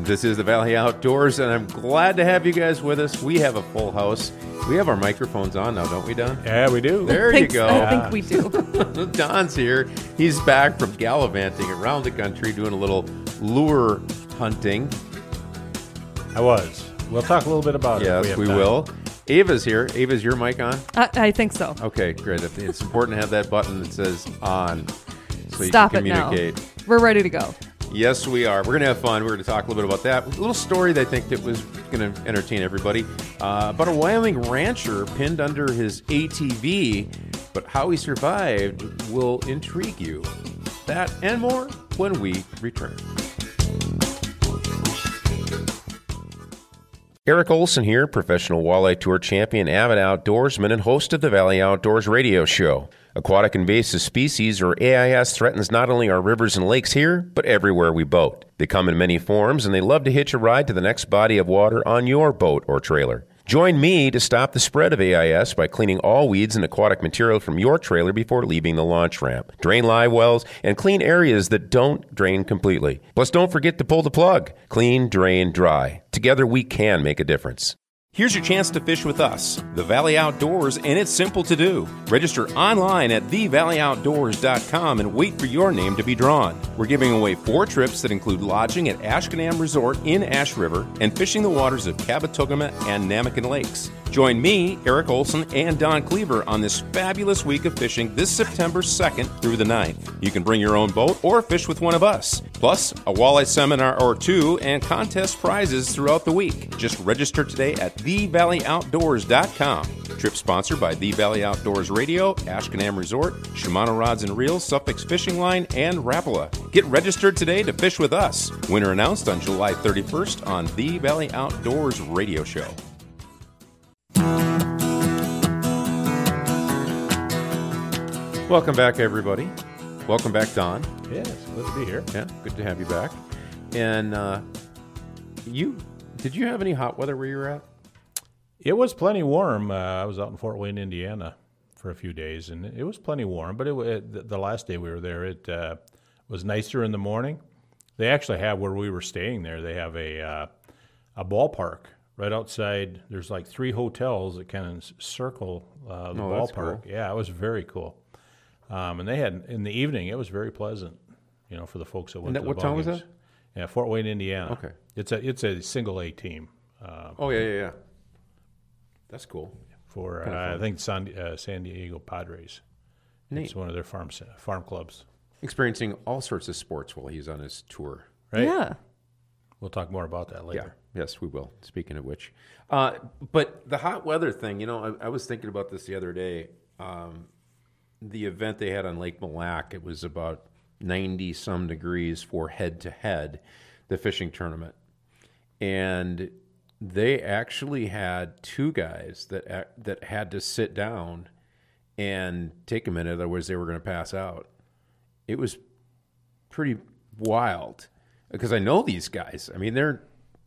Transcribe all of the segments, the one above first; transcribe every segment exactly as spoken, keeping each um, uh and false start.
This is the Valley Outdoors, and I'm glad to have you guys with us. We have a full house. We have our microphones on now, don't we, Don? Yeah, we do. There think, you go. I think we do. Don's here. He's back from gallivanting around the country, doing a little lure hunting. I was. We'll talk a little bit about yes, it. Yes, we, we will. Ava's here. Ava's your mic on? I, I think so. Okay, great. It's important to have that button that says on so Stop you can it now. communicate. We're ready to go. Yes, we are. We're going to have fun. We're going to talk a little bit about that. A little story that I think that was going to entertain everybody. Uh, about a Wyoming rancher pinned under his A T V, but how he survived will intrigue you. That and more when we return. Eric Olson here, professional walleye tour champion, avid outdoorsman, and host of the Valley Outdoors radio show. Aquatic invasive species, or A I S, threatens not only our rivers and lakes here, but everywhere we boat. They come in many forms, and they love to hitch a ride to the next body of water on your boat or trailer. Join me to stop the spread of A I S by cleaning all weeds and aquatic material from your trailer before leaving the launch ramp. Drain live wells and clean areas that don't drain completely. Plus, don't forget to pull the plug. Clean, drain, dry. Together, we can make a difference. Here's your chance to fish with us, the Valley Outdoors, and it's simple to do. Register online at the valley outdoors dot com and wait for your name to be drawn. We're giving away four trips that include lodging at Ashkenam Resort in Ash River and fishing the waters of Kabetogama and Namakan Lakes. Join me, Eric Olson, and Don Cleaver on this fabulous week of fishing this September second through the ninth. You can bring your own boat or fish with one of us. Plus, a walleye seminar or two and contest prizes throughout the week. Just register today at the valley outdoors dot com. Trip sponsored by The Valley Outdoors Radio, Ashkenam Resort, Shimano Rods and Reels, Suffix Fishing Line, and Rapala. Get registered today to fish with us. Winner announced on July thirty-first on The Valley Outdoors Radio Show. Welcome back, everybody. Welcome back, Don. Yes, good to be here. Yeah, good to have you back. And uh, you, did you have any hot weather where you were at? It was plenty warm. Uh, I was out in Fort Wayne, Indiana for a few days, and it was plenty warm. But it, it, the last day we were there, it uh, was nicer in the morning. They actually have, where we were staying there, they have a uh, a ballpark right outside. There's like three hotels that kind of circle uh, the Oh, that's ballpark. cool. Yeah, it was very cool. Um, and they had, in the evening, it was very pleasant, you know, for the folks that went And to what the town ball was games. that? Yeah, Fort Wayne, Indiana. Okay. It's a it's a single A team. Uh, Oh, yeah, yeah, yeah. That's cool. for Kinda uh, I fun. think San, uh, San Diego Padres. Neat. It's one of their farm farm clubs, Experiencing all sorts of sports while he's on his tour. right? Yeah. We'll talk more about that later. Yeah. Yes, we will. Speaking of which. Uh, but the hot weather thing, you know, I, I was thinking about this the other day. Um, the event they had on Lake Mille Lacs, it was about ninety some degrees for head to head, the fishing tournament. And they actually had two guys that ac- that had to sit down and take a minute, otherwise they were going to pass out. It was pretty wild because I know these guys. I mean, they're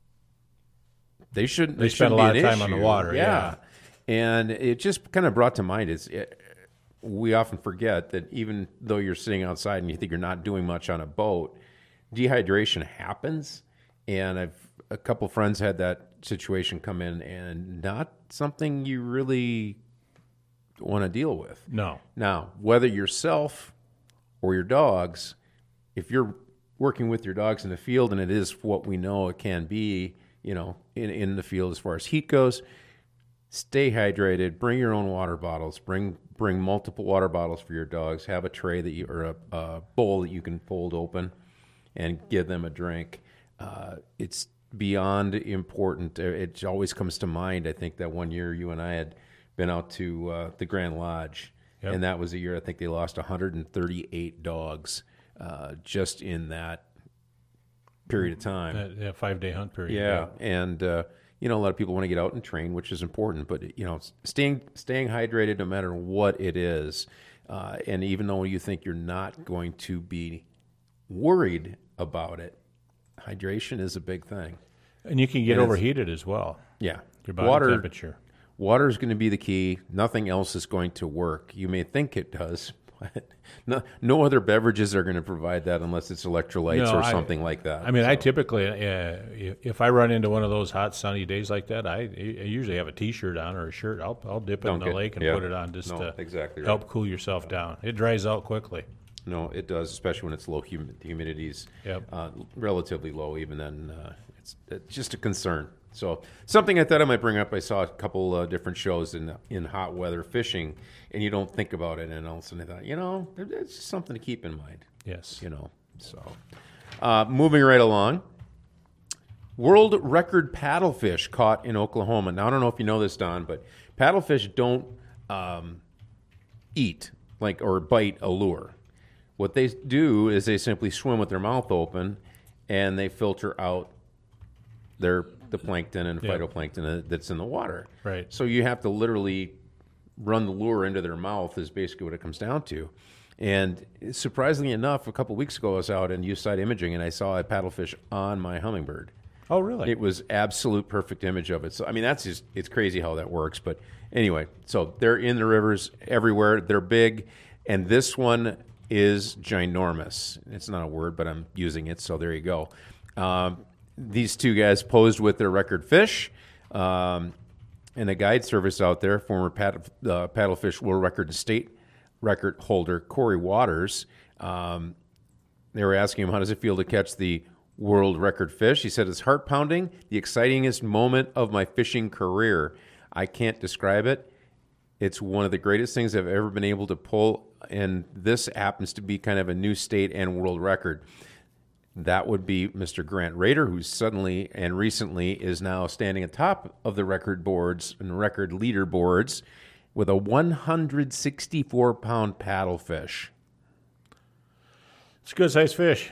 they shouldn't. They it spend shouldn't a lot be of an time on the issue. water, yeah. And it just kind of brought to mind is it, we often forget that even though you're sitting outside and you think you're not doing much on a boat, dehydration happens. And I've a couple friends had that situation come in, and not something you really want to deal with. No. Now, whether yourself or your dogs, if you're working with your dogs in the field, and it is what we know it can be, you know, in, in the field as far as heat goes, stay hydrated. Bring your own water bottles. Bring bring multiple water bottles for your dogs. Have a tray that you or a, a bowl that you can fold open, and give them a drink. Uh, it's beyond important. It always comes to mind. I think that one year you and I had been out to uh, the Grand Lodge, Yep. and that was a year I think they lost one hundred thirty-eight dogs uh, just in that period of time. That, yeah, five day hunt period. Yeah, and uh, you know, a lot of people want to get out and train, which is important. But you know, staying staying hydrated no matter what it is, uh, and even though you think you're not going to be worried about it, hydration is a big thing. And you can get And it's- overheated as well. Yeah, Your body temperature. Water is going to be the key. Nothing else is going to work. You may think it does, no, no other beverages are going to provide that unless it's electrolytes No, or I- something like that. I mean, I So, typically, uh, if if I run into one of those hot, sunny days like that, I, I usually have a T-shirt on or a shirt. I'll I'll dip it in Dunk the it, lake and yeah. put it on just No, to exactly right. help cool yourself down. It dries out quickly. No, it does, especially when it's low hum- the humidity's Yep. uh, relatively low. Even then, uh, it's, it's just a concern. So something I thought I might bring up. I saw a couple uh, different shows in in hot weather fishing, and you don't think about it, and all of a sudden I thought, you know, it's just something to keep in mind. Yes. You know, so uh, moving right along. World record paddlefish caught in Oklahoma. Now I don't know if you know this, Don, but paddlefish don't um, eat like or bite a lure. What they do is they simply swim with their mouth open, and they filter out their the plankton and Yeah. phytoplankton that's in the water. Right. So you have to literally run the lure into their mouth is basically what it comes down to. And surprisingly enough, a couple weeks ago I was out in U-side imaging and I saw a paddlefish on my hummingbird. Oh, really? It was absolute perfect image of it. So I mean, that's just it's crazy how that works. But anyway, so they're in the rivers everywhere. They're big, and this one is ginormous. It's not a word, but I'm using it. So there you go. Um, these two guys posed with their record fish, um, and a guide service out there. Former paddle, uh, paddlefish world record state record holder Corey Waters. Um, they were asking him, how does it feel to catch the world record fish? He said, it's heart pounding, the excitingest moment of my fishing career. I can't describe it. It's one of the greatest things I've ever been able to pull, and this happens to be kind of a new state and world record. That would be Mister Grant Rader, who suddenly and recently is now standing atop of the record boards and record leaderboards with a one hundred sixty-four pound paddlefish. It's a good sized fish.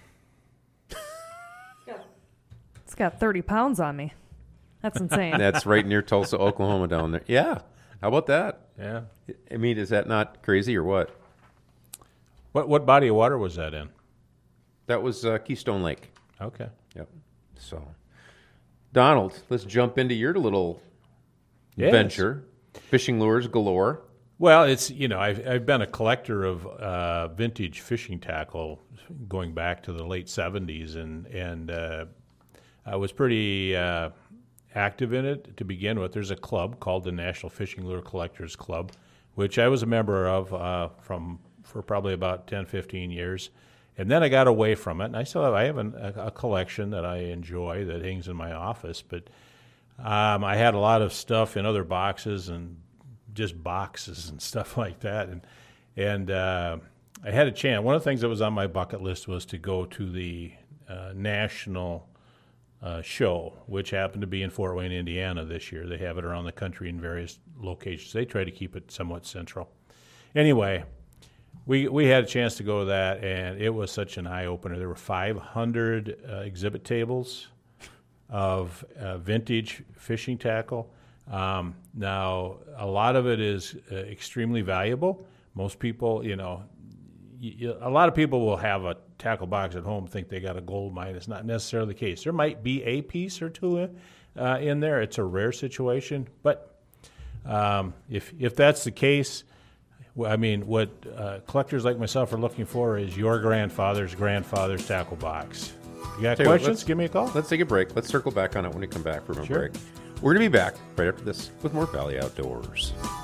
It's got thirty pounds on me. That's insane. That's right near Tulsa, Oklahoma down there. Yeah. How about that? Yeah. I mean, is that not crazy or what? What what body of water was that in? That was uh, Keystone Lake. Okay. Yep. So, Donald, let's jump into your little Yes. venture. Fishing lures galore. Well, it's, you know, I've, I've been a collector of uh, vintage fishing tackle going back to the late seventies, and, and uh, I was pretty uh, active in it to begin with. There's a club called the National Fishing Lure Collectors Club, which I was a member of uh, from for probably about ten, fifteen years. And then I got away from it, and I still have, I have an, a, a collection that I enjoy that hangs in my office, but um, I had a lot of stuff in other boxes and just boxes and stuff like that. And and uh, I had a chance. One of the things that was on my bucket list was to go to the uh, national uh, show, which happened to be in Fort Wayne, Indiana this year. They have it around the country in various locations. They try to keep it somewhat central. Anyway, we we had a chance to go to that, and it was such an eye-opener. There were five hundred uh, exhibit tables of uh, vintage fishing tackle. Um, now, a lot of it is uh, extremely valuable. Most people, you know, y- y- a lot of people will have a tackle box at home, think they got a gold mine. It's not necessarily the case. There might be a piece or two uh, in there. It's a rare situation, but um, if if that's the case, well, I mean, what uh, collectors like myself are looking for is your grandfather's grandfather's tackle box. You got Tell you what, questions? let's- Give me a call. Let's take a break. Let's circle back on it when we come back from a Sure. break. We're going to be back right after this with more Valley Outdoors.